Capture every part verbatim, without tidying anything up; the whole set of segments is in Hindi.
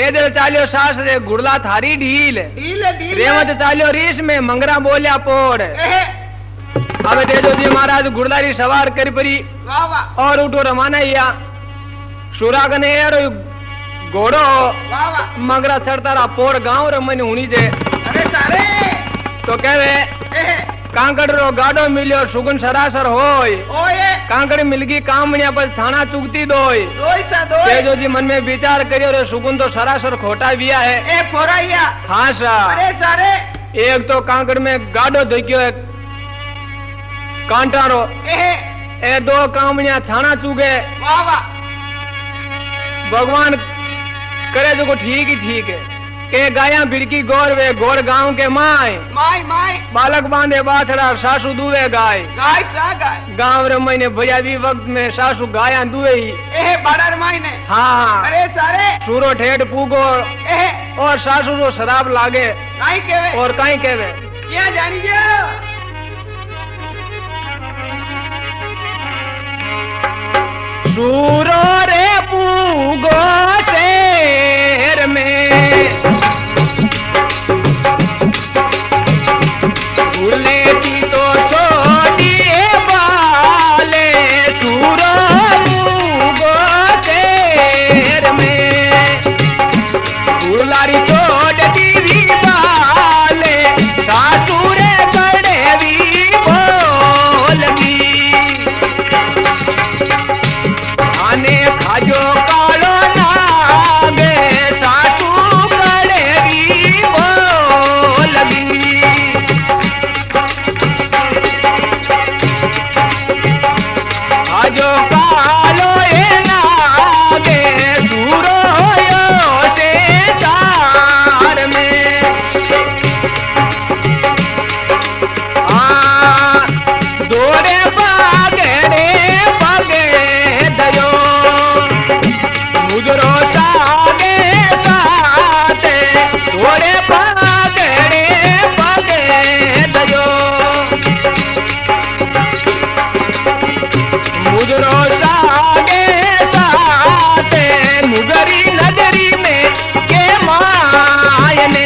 पैदल चालियो सास रे गुड़ला थारी ढील ढील ढील रेवत चालियो रीस में मंगरा बोलिया पोड़ अब तेजो जी महाराज गुड़ला री सवार कर परी वाह वाह और उठो रमाना या सुरा कने घोड़ो वाह वाह मंगरा चढ़ता रहा पोड़ गांव रे मन हुनी जे अरे सारे तो कहवे कांकड़ रो गाडो मिलियो सुगुन सरासर होय ओए कांकड़ मिलगी कामणिया पर छाना चुगती दोय दोई सा दोई तेजो जी मन में विचार करियो रे सुगुन तो सरासर खोटा बिया है ए फोराइया हाँ सा अरे सारे एक तो कांकड़ में गाडो धोक्यो है कांटारो ए ए दो कामणिया छाना चुगे वाह वाह भगवान करे जो को ठीक ही ठीक है के गाया बिड़की गोर वे गोर गांव के माय माय माय बालक बांधे बाछड़ा सासू दुवे गाय गाय सा गाय गांव रे महीने भैयावी वक्त में सासू गाया दुवे ही ए बड़र मायने हाँ अरे सारे सूरो ठेठ पूगो ए और सासू रो शराब लागे काई केवे और काई केवे क्या जानी जो सूरो रे पूगो शेर में भूले की तो छोटी बाले सूरो पूगो शेर में भूलारी छोटी भी बाले सासुरे कड़े भी बोलगी आने खाजो कालो नागे सासू कड़ेगी बोलगी खाजो कालो ए नागे सूरो यो से चार में आ दोरे बागड़े पगे दयो मुजरो सागे साथे दोरे बागड़े पगे दयो मुजरो सागे साथे मुगरी नगरी में के मायने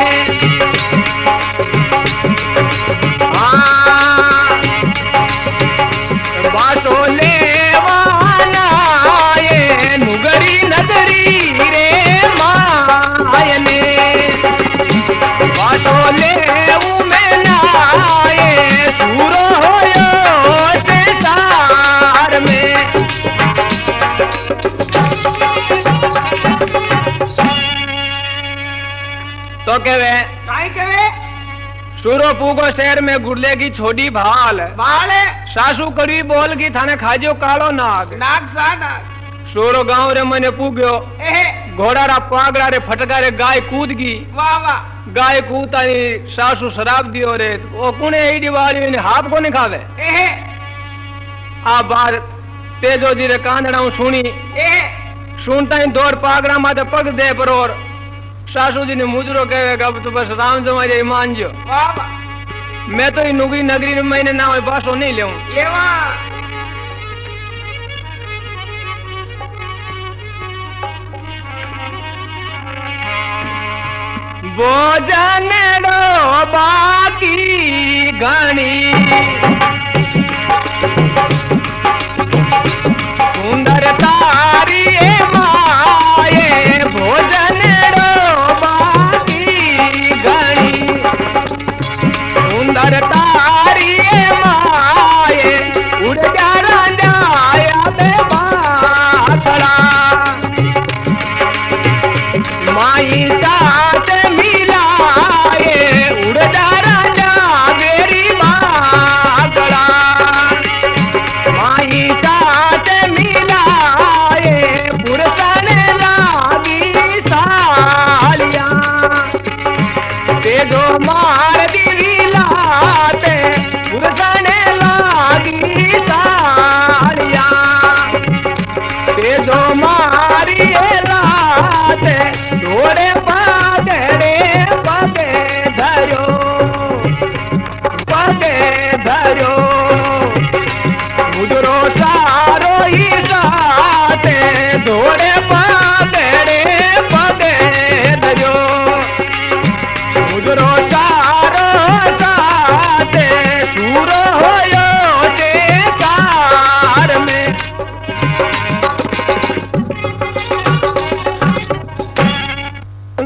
बासो लेवाना ये नुगरी नगरी रे मायने बासो लेऊ में लाए सूरो होयो से सार में तो कहवे काई केवे सूरो पूगो शहर में गुड़ले की छोटी भाल बाले सासू करी बोल की थाने खाजो कालो नाग नाग सा नाग सूरो गांव रे मने पूग्यो ए घोड़ा रा पागड़ा रे फटका रे गाय कूद गई वाह वाह गाय कूदता सासू शराब दियो रे ओ कुने एडी वाली ने हाथ को नहीं खावे ए आ बार तेजो जी रे कांदड़ा सुनी ए सुनता ही दौड़ पागड़ा माथे पग दे परोर सासू जी ने मुजरो कहेगा अब तो बस राम जमारे मान जो वाह वाह मैं तो नुगरी नगरी में मैंने ना बासो नहीं लेऊं ये वाह भोजन रो बाकी घनी सुंदर तारी माए भोजन रो बाकी घनी सुंदर तारी माए उड़ जा रांझाया बे बाखड़ा माई साथ मिलाए उड़ जा रांझा मेरी बाखड़ा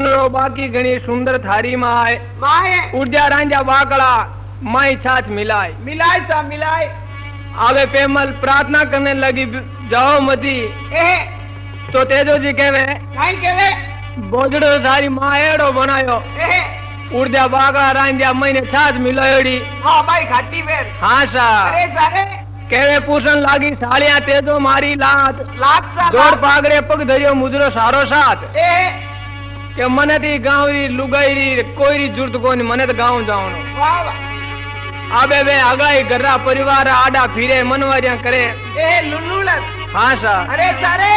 रो बाकी घणी सुंदर थारी माए माए उड्या रांझा बाकड़ा माई छाछ मिलाए मिलाए सा मिलाए आवे पेमल प्रार्थना करने लगी जाओ मती ए तो तेजो जी कहवे काई कहवे बोजड़ो सारी मां एड़ो बनायो ए उड्या बाकड़ा रांझा महीने छाछ मिलायोड़ी हां भाई खाटी बेर हाँ सा अरे सारे कहवे पूछन लागी सालिया तेजो मारी लात लात सा जोड़ पागरे पग धरियो मुजरो सारो साथ ए के मने ती गांव री लुगाई री कोई री जरूरत कोनी मने तो गांव जावनो वाह वाह आबे वे आगाई घरा परिवार आडा फिरे मनवारिया करे ए लुलुलत हाँ सा अरे सारे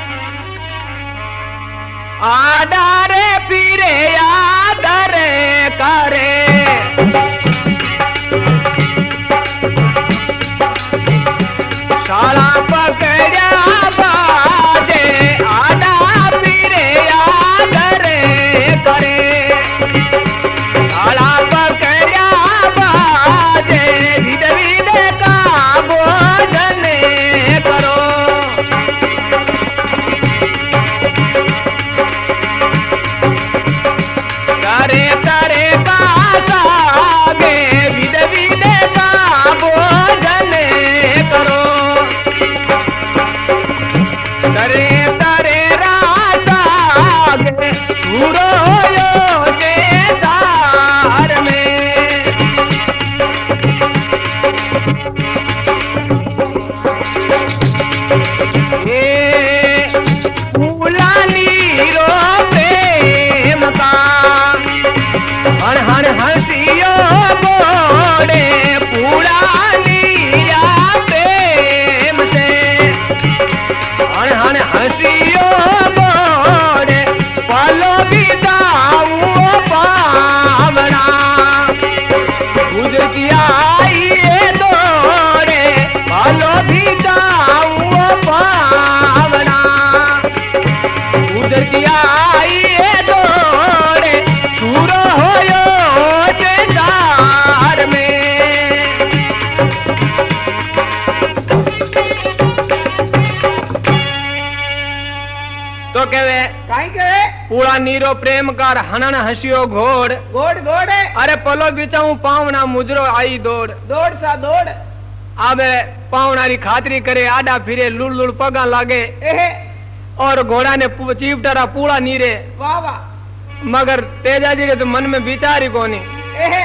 आडा रे फिरे याद रे करे शाला पकड़या बाजे आडा फिरे याद रे करे शाला पकड़या बाजे विद विद का भोजन करो करे करे का सागे विद विद का भोजन करो करे करे रासागे पूरो यो जे सार में ये फूलानी रो प्रेम का हन हन हंसियो बोड़े फूलानी या प्रेम से हन हन हंसियो बोड़े पालो बिताऊं पावना गुजर की आई ये दौड़े पालो बिताऊं पावना गुजर की आई ये दौड़े सूरो होयो तेजार में तो कहवे काई कहवे पूरा नीरो प्रेम कर हनन हंसियो घोड़ घोड़ घोड़े अरे पलो बिचाऊ पावना मुजरो आई दौड़ दौड़ सा दौड़ आवे पावना री खातरी करे आडा फिरे लुड़ लुड़ पगा लागे ए और घोड़ा ने चीपटरा पूरा नीरे वाह वाह मगर तेजा जी के तो मन में विचारी कोनी ए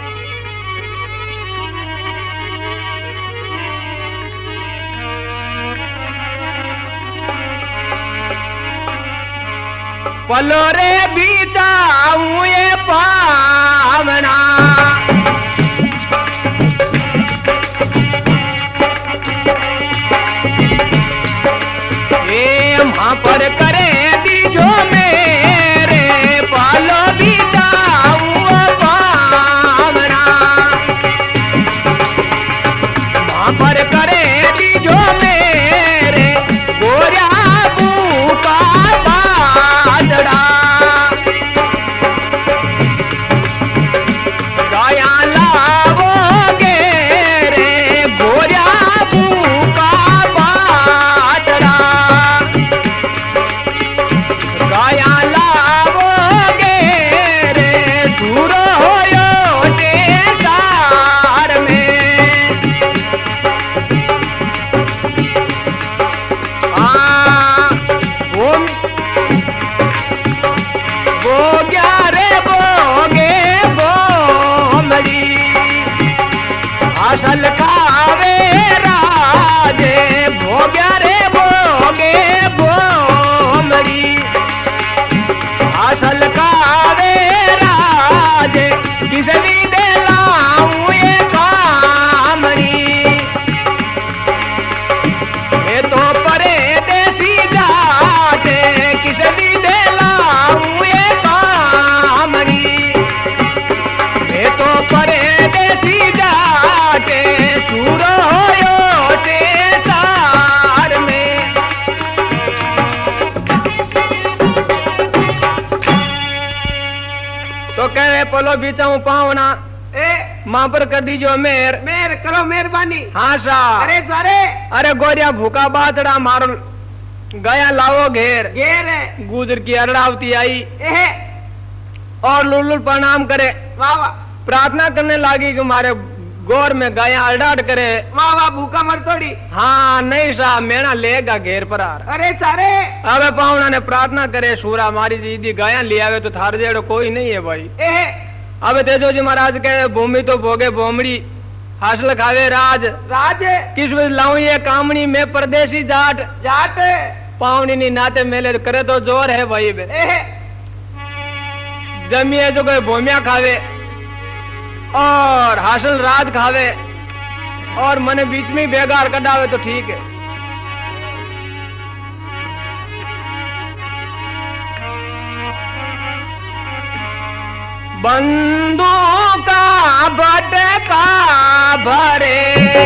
पलो रे बिचाऊं ये पावना ये वहां पर करे दीजो मेरे पालो बिचाऊं पावना वहां पर करे दीजो मेरे गोरा बूका बादड़ा गाया लावोगे रे गोरा बूका बादड़ा गाया लावोगे रे दूर होयो देदार में आ वो बोग्या रे बोगे बोमड़ी असल खावे राजे भोग्या रे बोगे बोमड़ी असल खावे राजे किसनी दे लाऊं ये कामड़ी ये तो परे देसी जाते किसनी दे लाऊं ये कामड़ी ये तो परे देसी जाते सूरो होयो तेजार में तो कहे पलो बिचाऊं पावना ए मां पर कर दीजो मेर मेर करो मेहरबानी हाँ सा अरे सारे अरे गोरिया भूखा बातड़ा मारो गया लावो घेर घेर है गुजर की अरड़ावती आई ए और लुल प्रणाम करे, वाह वाह प्रार्थना करने लगी कि हमारे गोर में गाया अडाट करे। वाह वाह भूखा मर थोड़ी। हाँ नहीं साहब मेरा लेगा घेर पर आर। अरे सारे अबे पाहुणा ने प्रार्थना करे सूरा मारी जी गाया ले आवे तो थार जेड़ो कोई नहीं है भाई। एहे अबे तेजो जी महाराज के भूमि तो भोगे भोमड़ी हासिल खावे राज राज किस वजह लाऊं ये कामनी में परदेसी जाट जाट पावनी नी नाते मेले करे तो जोर है भाई बे। एहे जमिए जो कोई भूमिया खावे और हासिल राज खावे और मने बीच में बेगार कटावे तो ठीक है। बंदूक का बटका भरे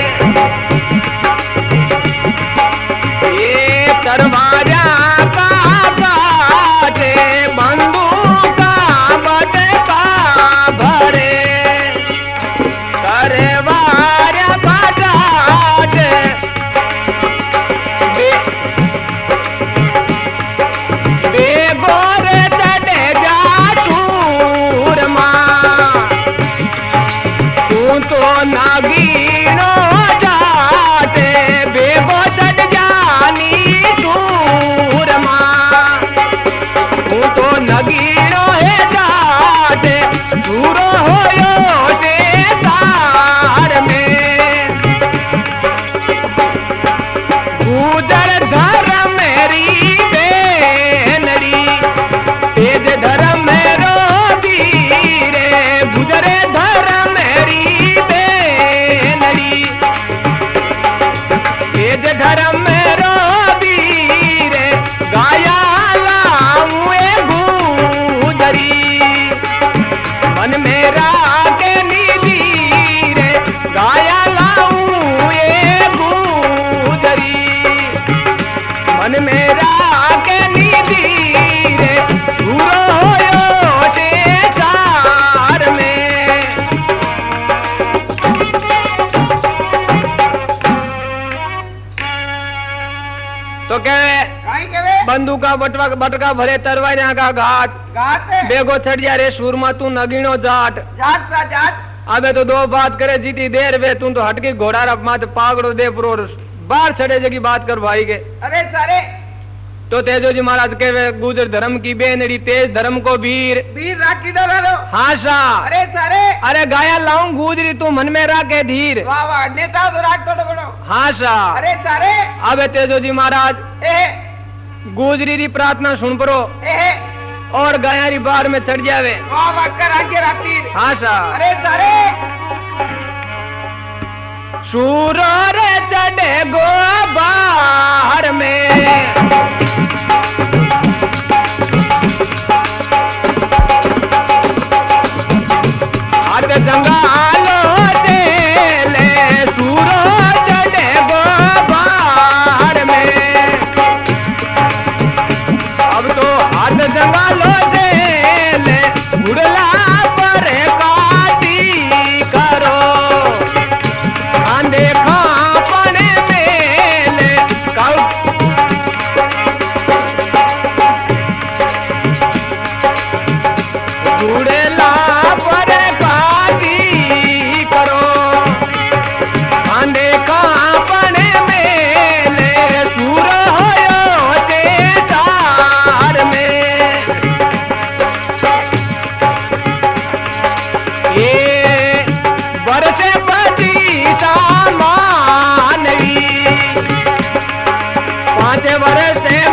ये तरवारा का काटे बंदूक का बटका भरे तरवारा बजाटे बेगोर तटे जा चूरमा तू तो नागीनो जाटे बेगो तट जानी चूरमा तू तो नगीनो है जाटे दूरो होयो ते तार में गुजर धर्म मेरी बेनरी तेज धर्म मेरो धीरे गुजरे धर्म मेरी बेनरी तेज धर्म मेरो धीरे गाया लाऊं गुजरी मन मेरा के नीली रे गाया लाऊं ये गुजरी मन मेरा के नीली रे पूरो होयो ते सार में। तो कहे काई केवे बंदूक का बटवा बटका भरे तरवारिया का घाट घाट बेगो छड़ जा रे सूरमा तू नगीनो जाट। जाट सा जाट अबे तो दो बात करे जीती देर वे तू तो हटके घोड़ा रफ माते पागड़ो दे पुरो बाहर छड़े जगी बात कर भाई के। अरे सारे तो तेजो जी महाराज के वे गुजर धर्म की बेनड़ी तेज धर्म को वीर वीर राखी डरा लो। हाँ सा अरे सारे अरे गाया लाऊं गुजरी तू मन में राखे धीर। वाह वाह नेता तो राख तो बनो। हाँ सा अरे सारे अबे तेजो जी महाराज एहे गुजरी री प्रार्थना सुन परो एहे और गाया री बाढ़ में चढ़ जावे। वाह वाह कर आगे राखी। हाँ सा अरे सारे सूरो रे चढ़े गो बाहर में हाथ जंगालो देले सूरो चढ़े गो बाहर में अब तो हाथ जंगालो देले उड़ला पर काटी करो देखा पने मेले कौ जुड़ेला पर काटी करो देखा पने मेले सूर होयो ते तार में ये बरसे मानवी पांच वर्ष